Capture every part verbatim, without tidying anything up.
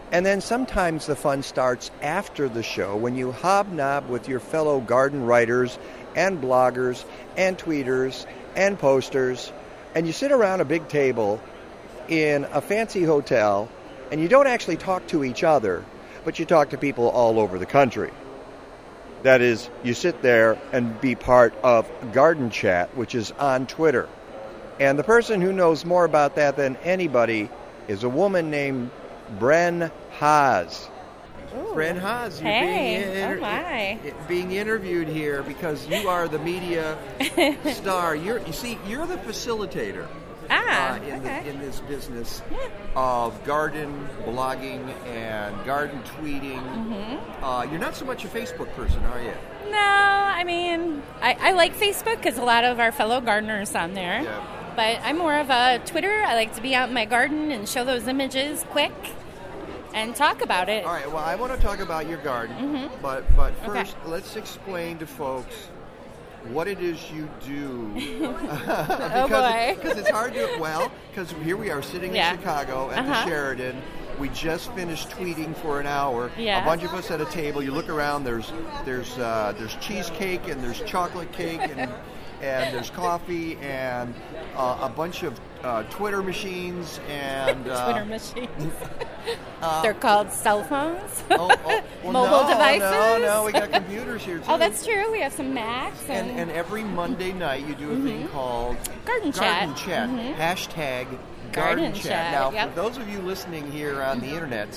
And then sometimes the fun starts after the show when you hobnob with your fellow garden writers and bloggers and tweeters and posters, and you sit around a big table in a fancy hotel, and you don't actually talk to each other, but you talk to people all over the country. That is, you sit there and be part of Garden Chat, which is on Twitter. And the person who knows more about that than anybody is a woman named Bren Haas. Ooh. Bren Haas, you're hey. being, inter- oh my. being interviewed here because you are the media star. You're, you see, you're the facilitator ah, uh, in, okay. the, in this business yeah. of garden blogging and garden tweeting. Mm-hmm. Uh, you're not so much a Facebook person, are you? No, I mean, I, I like Facebook because a lot of our fellow gardeners on there. Yeah. But I'm more of a Twitter. I like to be out in my garden and show those images quick and talk about it. All right, well, I want to talk about your garden, mm-hmm. but but first, okay. let's explain to folks what it is you do. because oh, boy. Because it's hard to, well, because here we are sitting yeah. in Chicago at uh-huh. the Sheraton. We just finished tweeting for an hour. Yeah. A bunch of us at a table. You look around, there's there's uh, there's cheesecake and there's chocolate cake and and there's coffee and uh, a bunch of uh, Twitter machines and uh, Twitter machines. uh, They're called cell phones. oh, oh, well, Mobile no, devices. No, no, we got computers here too. Oh, that's true. We have some Macs. And, And, and every Monday night you do a mm-hmm. thing called Garden Chat. Garden Chat. Mm-hmm. Hashtag Garden, Garden Chat. Chat, Now, yep. for those of you listening here on the internet,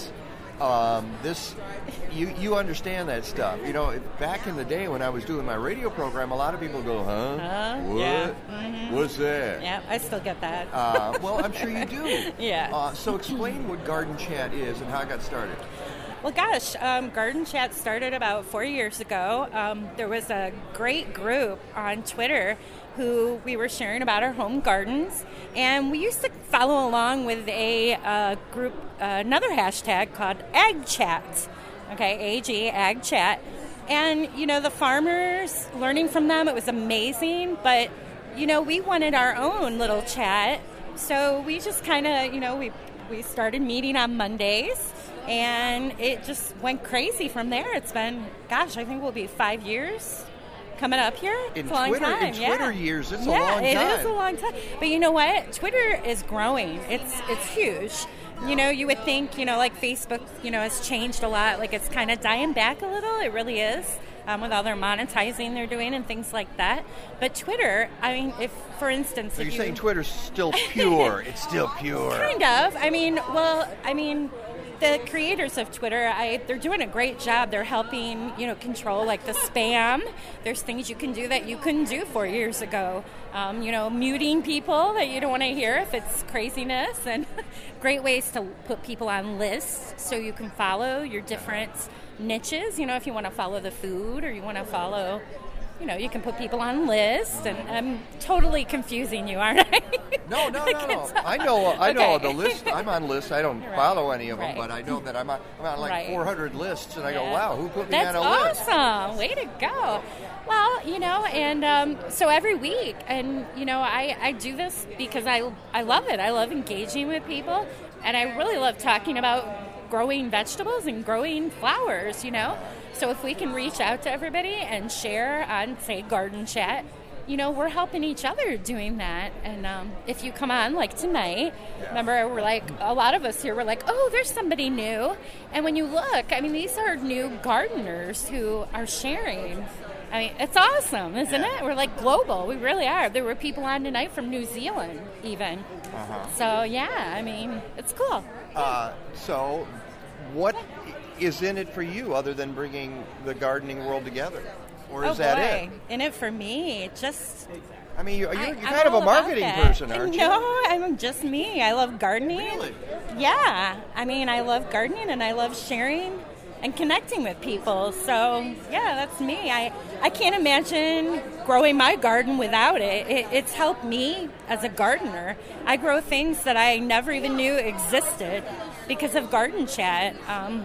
um, this you you understand that stuff. You know, back in the day when I was doing my radio program, a lot of people go, huh? Uh, what? Yeah. Mm-hmm. What's that? Yeah, I still get that. Uh, well, I'm sure you do. yeah. Uh, so explain what Garden Chat is and how it got started. Well, gosh, um, Garden Chat started about four years ago. Um, there was a great group on Twitter who we were sharing about our home gardens, and we used to follow along with a uh, group, uh, another hashtag called Ag Chat. Okay, A G, Ag Chat. And, you know, the farmers, learning from them, it was amazing, but, you know, we wanted our own little chat, so we just kind of, you know, we we started meeting on Mondays. And it just went crazy from there. It's been, gosh, I think we'll be five years coming up here. In it's a long Twitter, time. in Twitter yeah. years, it's a yeah, long time. Yeah, it is a long time. But you know what? Twitter is growing. It's it's huge. You know, you would think, you know, like Facebook, you know, has changed a lot. Like it's kind of dying back a little. It really is. Um, with all their monetizing they're doing and things like that. But Twitter, I mean, if, for instance... So if you're you, saying Twitter's still pure. It's still pure. Kind of. I mean, well, I mean... The creators of Twitter, I, they're doing a great job. They're helping, you know, control like the spam. There's things you can do that you couldn't do four years ago. Um, you know, muting people that you don't want to hear if it's craziness, and great ways to put people on lists so you can follow your different niches. You know, if you want to follow the food or you want to follow, you know, you can put people on lists. And I'm totally confusing you, aren't I? No, no, no, no. I know, I know Okay. the list. I'm on lists. I don't Right. follow any of them, Right. but I know that I'm on, I'm on like Right. four hundred lists, and I go, Yeah. wow, who put me That's on a list? awesome. Way to go. Well, you know, and um, so every week, and, you know, I, I do this because I, I love it. I love engaging with people, and I really love talking about growing vegetables and growing flowers, you know. So if we can reach out to everybody and share on, say, Garden Chat, you know, we're helping each other doing that. And um, if you come on, like tonight, Yeah. remember, we're like, a lot of us here were like, oh, there's somebody new. And when you look, I mean, these are new gardeners who are sharing. I mean, it's awesome, isn't Yeah. it? We're like global. We really are. There were people on tonight from New Zealand, even. Uh-huh. So, yeah, I mean, it's cool. Uh, so, what is in it for you other than bringing the gardening world together? Or is oh, that boy. it? In it for me, just... I mean, you're, you're, I- you're I'm kind of a all about marketing that. person, aren't you? No, I'm just me. I love gardening. Really? Yeah. I mean, I love gardening and I love sharing and connecting with people. So, yeah, that's me. I, I can't imagine growing my garden without it. it. It's helped me as a gardener. I grow things that I never even knew existed because of Garden Chat. Um,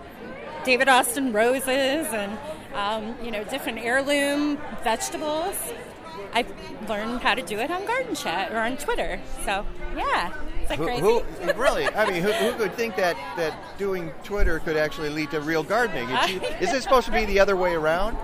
David Austin roses and, um, you know, different heirloom vegetables. I've learned how to do it on Garden Chat or on Twitter. So, yeah. that who, crazy? who really? I mean, who, who could think that, that doing Twitter could actually lead to real gardening? Is, is it supposed to be the other way around?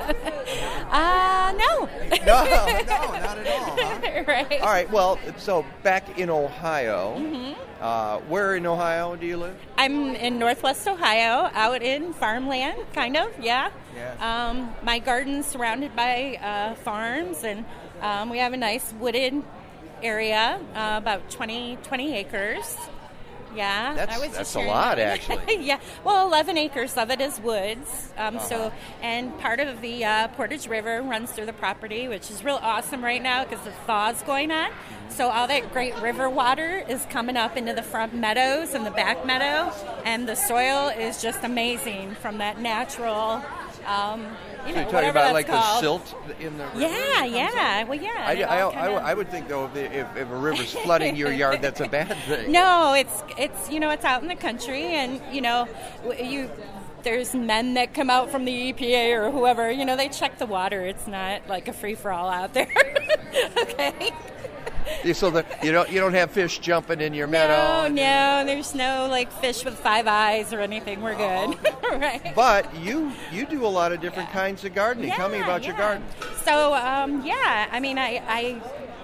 Uh, no. No, no, not at all. Huh? Right. All right. Well, so back in Ohio, Mm-hmm. uh, where in Ohio do you live? I'm in Northwest Ohio, out in farmland, kind of, yeah. Yeah. Um, my garden's surrounded by uh, farms, and um, we have a nice wooded area, uh, about twenty, twenty acres. Yeah, That's- I was that's just a sharing lot, that. actually. Yeah, well, eleven acres of it is woods. Um, Uh-huh. So, and part of the uh, Portage River runs through the property, which is real awesome right now because the thaw's going on. So all that great river water is coming up into the front meadows and the back meadow, and the soil is just amazing from that natural. Um, you know, You're talking whatever about that's like called. the silt in the river? Yeah, that comes yeah. up? Well, yeah. I, it I, all I, kinda- I would think though if, if, if a river's flooding your yard, that's a bad thing. No, it's it's you know it's out in the country, and you know w- you there's men that come out from the E P A or whoever. You know they check the water. It's not like a free for all out there. Okay. So that you don't you don't have fish jumping in your No, meadow. no, there's no like fish with five eyes or anything. We're good. Oh, Right. But you you do a lot of different kinds of gardening. Tell me Yeah, about your yeah. garden. So, um, yeah, I mean, I, I,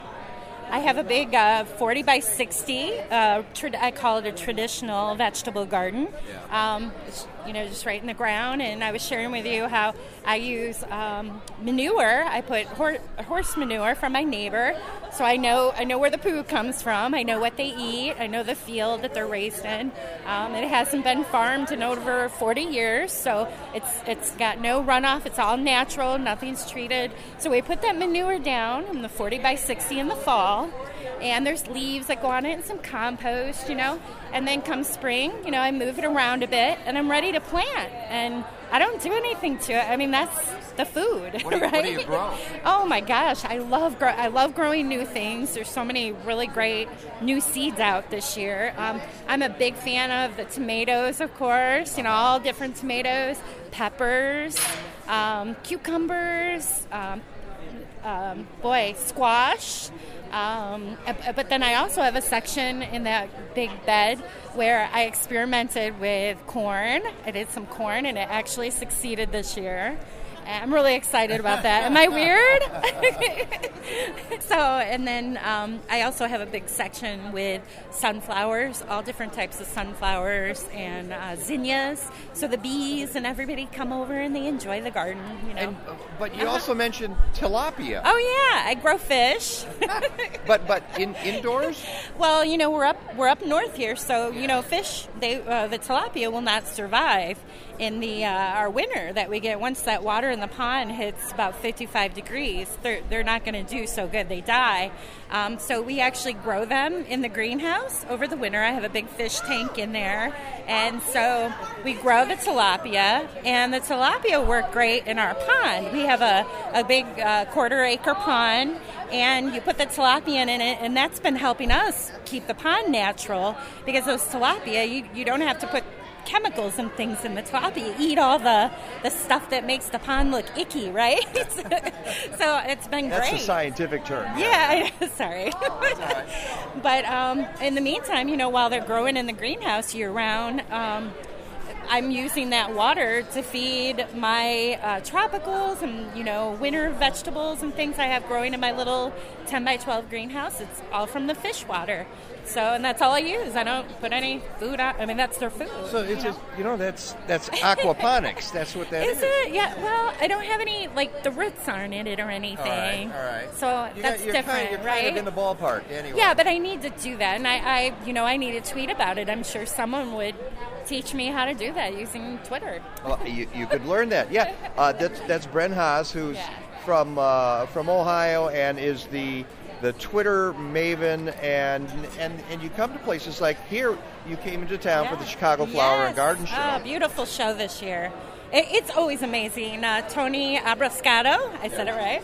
I have a big uh, forty by sixty. Uh, trad- I call it a traditional vegetable garden. Um, it's, you know, just right in the ground. And I was sharing with you how I use um, manure. I put hor- horse manure from my neighbor, so I know I know where the poo comes from. I know what they eat. I know the field that they're raised in. Um, it hasn't been farmed in over forty years, so it's it's got no runoff. It's all natural. Nothing's treated. So we put that manure down in the forty by sixty in the fall, and there's leaves that go on it and some compost, you know. And then come spring, you know, I move it around a bit, and I'm ready to plant. And I don't do anything to it. I mean, that's the food, What do you- right? what do you grow? Oh my gosh, I love grow- I love growing new things. There's so many really great new seeds out this year. Um, I'm a big fan of the tomatoes, of course. You know, all different tomatoes, peppers, um, cucumbers. Um, um, boy, squash. Um, uh, but then I also have a section in that big bed where I experimented with corn. I did some corn, and it actually succeeded this year. And I'm really excited about that. Am I weird? So, and then um, I also have a big section with sunflowers, all different types of sunflowers and uh, zinnias. So the bees and everybody come over and they enjoy the garden, you know. And, uh, but you also mentioned tilapia. Oh yeah, I grow fish. But but in indoors? Well, you know, we're up we're up north here, so you know, fish they uh, the tilapia will not survive in the uh, our winter that we get. Once that water in the pond hits about fifty-five degrees, they're they're not going to do so good. They die. Um, so we actually grow them in the greenhouse over the winter. I have a big fish tank in there, and so we grow the tilapia, and the tilapia work great in our pond. We have a a big uh, quarter acre pond, and you put the tilapia in it, and that's been helping us keep the pond natural because those tilapia, you, you don't have to put chemicals and things in the tilapia. You eat all the, the stuff that makes the pond look icky, right? So it's been That's great. a scientific term. Yeah, I, sorry. But um, in the meantime, you know, while they're growing in the greenhouse year round, um, I'm using that water to feed my uh, tropicals and, you know, winter vegetables and things I have growing in my little ten by twelve greenhouse. It's all from the fish water. So, and that's all I use. I don't put any food out. I mean, that's their food. So it's you know? just, you know, that's that's aquaponics. That's what that is. Is it? Yeah. Well, I don't have any, like, the roots aren't in it or anything. All right, all right. So You that's got, you're different, kind, you're right? kind of in the ballpark anyway. Yeah, but I need to do that, and I, I, you know, I need to tweet about it. I'm sure someone would teach me how to do that using Twitter. Well, you, you could learn that. Yeah, uh, that's that's Bren Haas, who's Yeah. from uh, from Ohio and is the the Twitter maven, and and and you come to places like here. You came into town for the Chicago Flower and Yes. Garden Show. Oh, beautiful show this year. It, it's always amazing. Uh, Tony Abrascato, I said it right.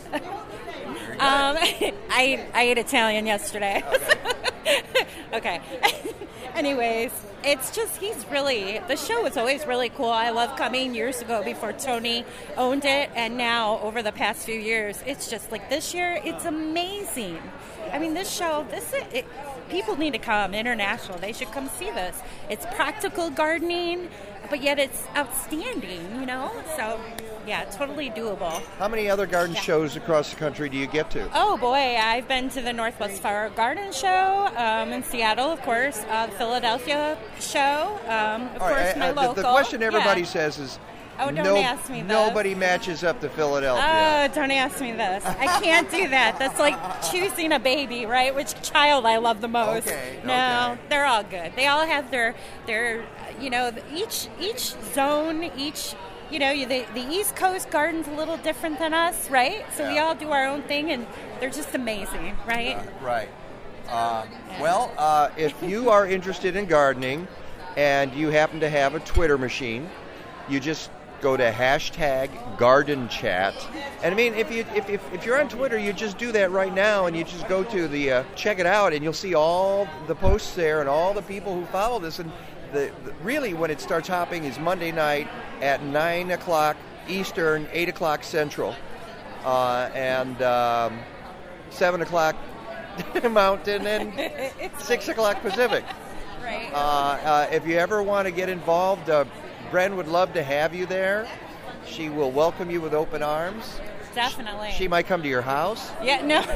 um, I I ate Italian yesterday. Okay. Okay. Anyways, it's just, he's really, the show was always really cool. I love coming years ago before Tony owned it, and now over the past few years, it's just like this year, it's amazing. I mean, this show, this it, people need to come international. They should come see this. It's practical gardening, but yet it's outstanding, you know? So, yeah, totally doable. How many other garden Yeah. shows across the country do you get to? Oh, boy, I've been to the Northwest Flower Garden Show um, in Seattle, of course, uh, the Philadelphia show, um, of All course, right, my uh, the- local. The question everybody Yeah. says is, Oh, don't no- ask me this. nobody matches up to Philadelphia. Oh, don't ask me this. I can't do that. That's like choosing a baby, right? Which child I love the most. Okay, No, okay. they're all good. They all have their, their, you know, each each zone, each, you know, the, the East Coast garden's a little different than us, right? So we Yeah. all do our own thing, and they're just amazing, right? Right. Uh, well, uh, if you are interested in gardening and you happen to have a Twitter machine, you just go to hashtag garden chat. And I mean, if you if, if, if you're on Twitter, you just do that right now, and you just go to the uh, check it out, and you'll see all the posts there and all the people who follow this. And the, the really, when it starts hopping, is Monday night at nine o'clock Eastern, eight o'clock Central, uh, and um, seven o'clock Mountain, and six o'clock Pacific. Right. Uh, uh, if you ever want to get involved, uh, Bren would love to have you there. She will welcome you with open arms. Definitely. She might come to your house. Yeah, no,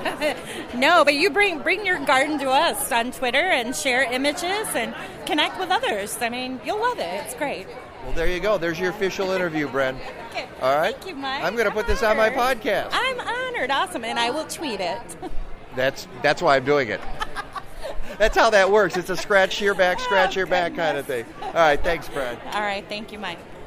no, but you bring bring your garden to us on Twitter and share images and connect with others. I mean, you'll love it. It's great. Well, there you go. There's your official interview, Bren. Okay. All right. Thank you, Mike. I'm going to I'm put this on my honored. podcast. I'm honored. Awesome, and I will tweet it. That's that's why I'm doing it. That's how that works. It's a scratch your back, scratch Oh, your back kind of thing. All right. Thanks, Bren. All right. Thank you, Mike.